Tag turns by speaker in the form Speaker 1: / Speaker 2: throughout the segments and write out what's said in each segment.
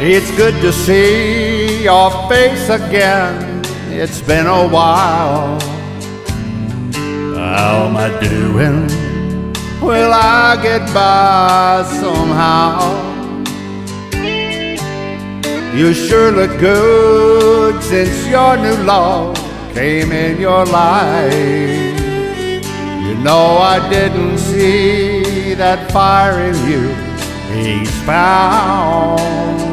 Speaker 1: It's good to see your face again. It's been a while. How am I doing? Will I get by somehow? You sure look good since your new love came in your life. You know I didn't see that fire in you he's found.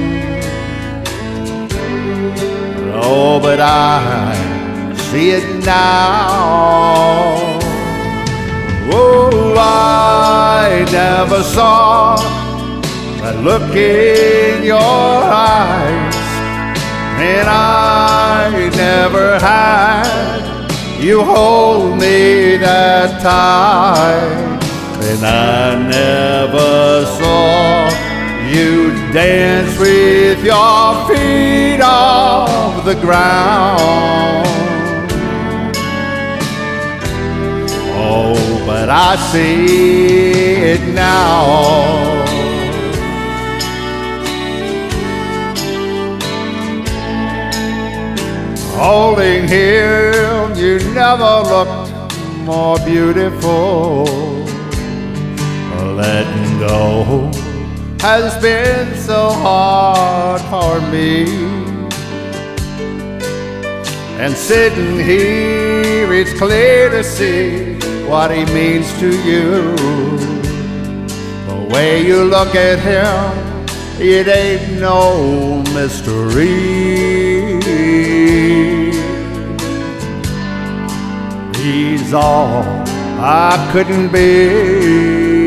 Speaker 1: Oh, but I see it now. Oh, I never saw that look in your eyes, and I never had you hold me that tight, and I never saw you dance with your feet off the ground. Oh, but I see it now. Holding him, you never looked more beautiful. Letting go has been so hard for me. And sitting here, it's clear to see what he means to you. The way you look at him, it ain't no mystery. He's all I couldn't be.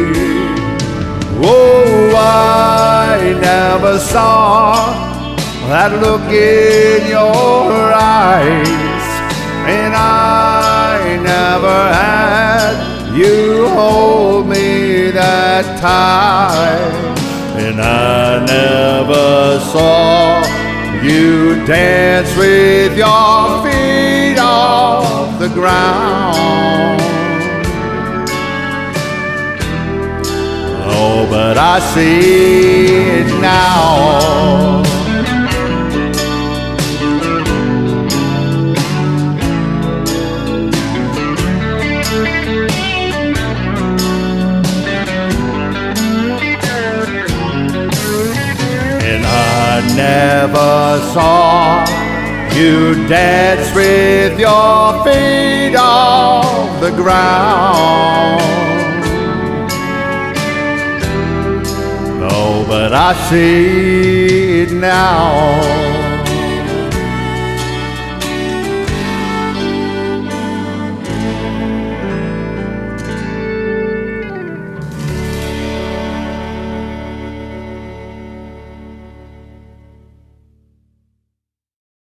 Speaker 1: Oh, I never saw that look in your eyes, and I never had you hold me that tight, and I never saw you dance with your feet off the ground. Oh, but I see it now. And I never saw you dance with your feet off the ground. No, but I see it now.